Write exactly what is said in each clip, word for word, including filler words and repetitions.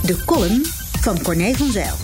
De column van Corné van Zijl.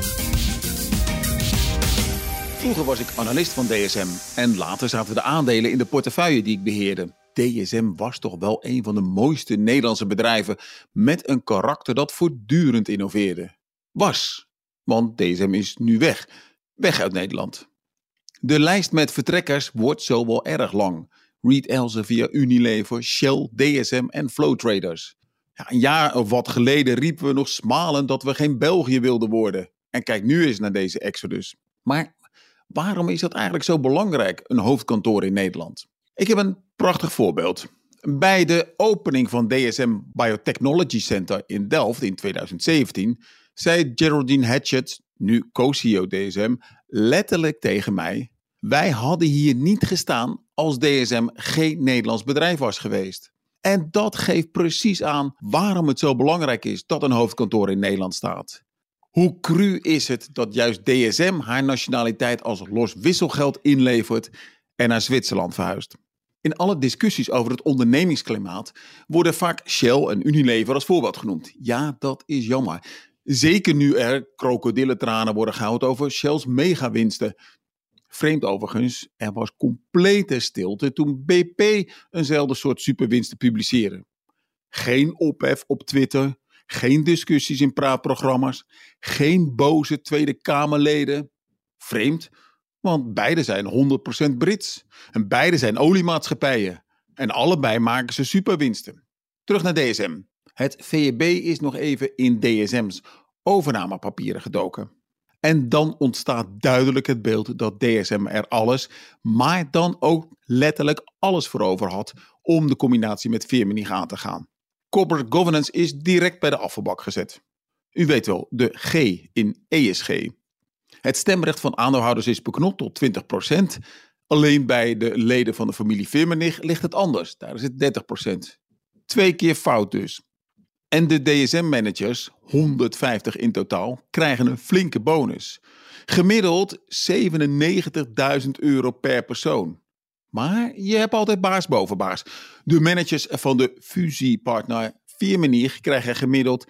Vroeger was ik analist van D S M en later zaten de aandelen in de portefeuille die ik beheerde. D S M was toch wel een van de mooiste Nederlandse bedrijven met een karakter dat voortdurend innoveerde. Was, want D S M is nu weg. Weg uit Nederland. De lijst met vertrekkers wordt zo wel erg lang. Reed Elsevier, Unilever, Shell, D S M en Flow Traders. Ja, een jaar of wat geleden riepen we nog smalend dat we geen België wilden worden. En kijk nu eens naar deze exodus. Maar waarom is dat eigenlijk zo belangrijk, een hoofdkantoor in Nederland? Ik heb een prachtig voorbeeld. Bij de opening van D S M Biotechnology Center in Delft in tweeduizend zeventien... zei Geraldine Hatchett, nu co-C E O D S M, letterlijk tegen mij: wij hadden hier niet gestaan als D S M geen Nederlands bedrijf was geweest. En dat geeft precies aan waarom het zo belangrijk is dat een hoofdkantoor in Nederland staat. Hoe cru is het dat juist D S M haar nationaliteit als los wisselgeld inlevert en naar Zwitserland verhuist? In alle discussies over het ondernemingsklimaat worden vaak Shell en Unilever als voorbeeld genoemd. Ja, dat is jammer. Zeker nu er krokodillentranen worden gehouden over Shell's megawinsten. Vreemd overigens, er was complete stilte toen B P eenzelfde soort superwinsten publiceerde. Geen ophef op Twitter, geen discussies in praatprogramma's, geen boze Tweede Kamerleden. Vreemd, want beide zijn honderd procent Brits en beide zijn oliemaatschappijen. En allebei maken ze superwinsten. Terug naar D S M. Het V E B is nog even in D S M's overnamepapieren gedoken. En dan ontstaat duidelijk het beeld dat D S M er alles, maar dan ook letterlijk alles voor over had om de combinatie met Firmenich aan te gaan. Corporate governance is direct bij de afvalbak gezet. U weet wel, de G in E S G. Het stemrecht van aandeelhouders is beknopt tot twintig procent. Alleen bij de leden van de familie Firmenich ligt het anders. Daar is het dertig procent. Twee keer fout dus. En de D S M-managers, honderdvijftig in totaal, krijgen een flinke bonus. Gemiddeld zevenennegentigduizend euro per persoon. Maar je hebt altijd baas boven baas. De managers van de fusiepartner Firmenich krijgen gemiddeld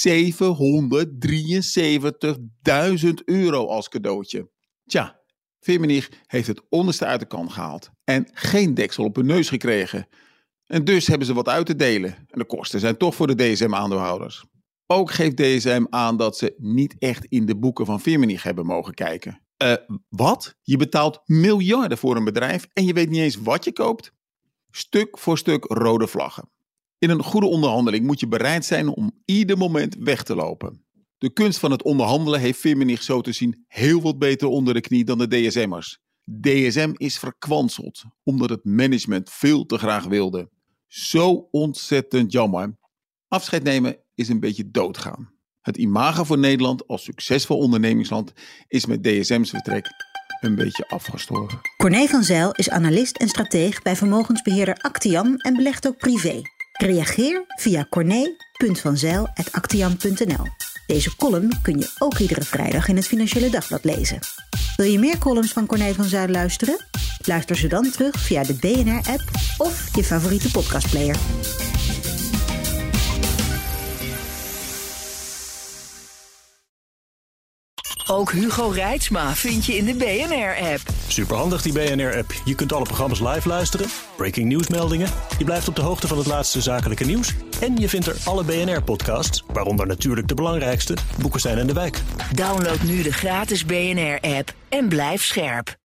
zevenhonderddrieënzeventigduizend euro als cadeautje. Tja, Firmenich heeft het onderste uit de kan gehaald en geen deksel op hun neus gekregen. En dus hebben ze wat uit te delen. En de kosten zijn toch voor de D S M-aandeelhouders. Ook geeft D S M aan dat ze niet echt in de boeken van Firmenich hebben mogen kijken. Eh, uh, wat? Je betaalt miljarden voor een bedrijf en je weet niet eens wat je koopt? Stuk voor stuk rode vlaggen. In een goede onderhandeling moet je bereid zijn om ieder moment weg te lopen. De kunst van het onderhandelen heeft Firmenich zo te zien heel wat beter onder de knie dan de D S M'ers. D S M is verkwanseld omdat het management veel te graag wilde. Zo ontzettend jammer. Afscheid nemen is een beetje doodgaan. Het imago voor Nederland als succesvol ondernemingsland is met D S M's vertrek een beetje afgestorven. Corné van Zijl is analist en strateeg bij vermogensbeheerder Actiam en belegt ook privé. Reageer via corné punt van zijl apenstaartje actiam punt n l. Deze column kun je ook iedere vrijdag in het Financiële Dagblad lezen. Wil je meer columns van Corné van Zijl luisteren? Luister ze dan terug via de B N R-app of je favoriete podcastplayer. Ook Hugo Reitsma vind je in de B N R-app. Superhandig die B N R-app. Je kunt alle programma's live luisteren, breaking nieuwsmeldingen. Je blijft op de hoogte van het laatste zakelijke nieuws. En je vindt er alle B N R-podcasts, waaronder natuurlijk de belangrijkste, Boekestein en de Wijk. Download nu de gratis B N R-app en blijf scherp.